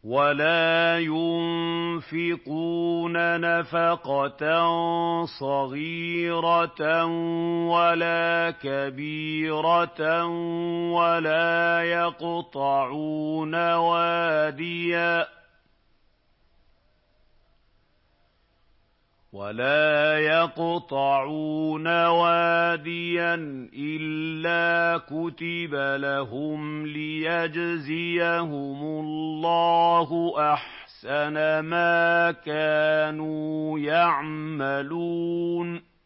وَلَا يُنفِقُونَ نَفَقَةً صَغِيرَةً وَلَا كَبِيرَةً وَلَا يَقْطَعُونَ وَادِيًا إِلَّا كُتِبَ لَهُمْ لِيَجْزِيَهُمُ اللَّهُ أَحْسَنَ مَا كَانُوا يَعْمَلُونَ